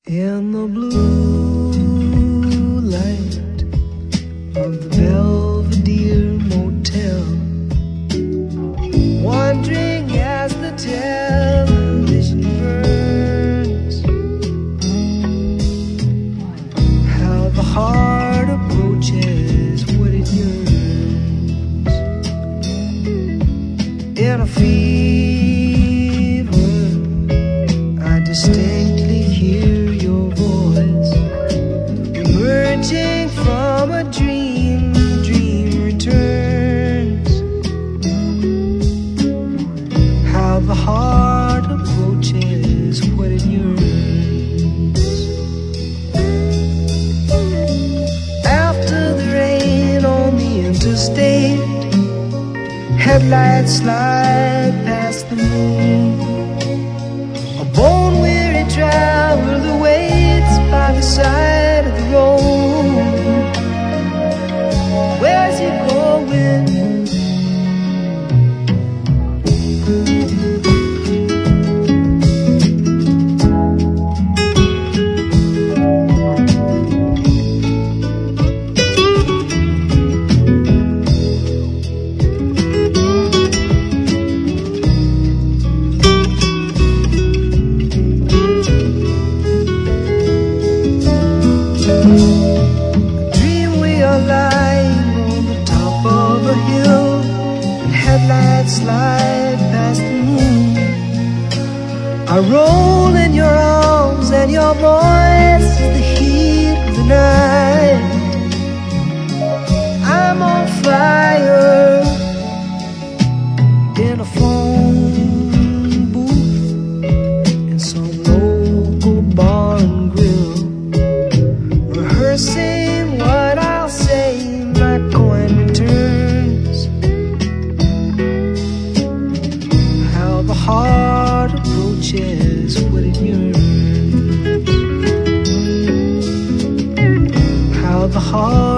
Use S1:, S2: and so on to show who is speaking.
S1: In the blue light of the Belvedere Motel, wandering as the television burns, how the heart approaches what it yearns. In a fever, I distinctly hear your voice emerging from a dream. The dream returns. How the heart approaches what it yearns. After the rain on the interstate, headlights slide past the moon. A bone-weary traveler waits by the side of the road. Where's he going? Slide past the moon. I roll in your arms and your voice is the heat of the night. I'm on fire in a phone booth in some local bar and grill, rehearsing what I'll say. My coin returns. The heart approaches what it yearns. How the heart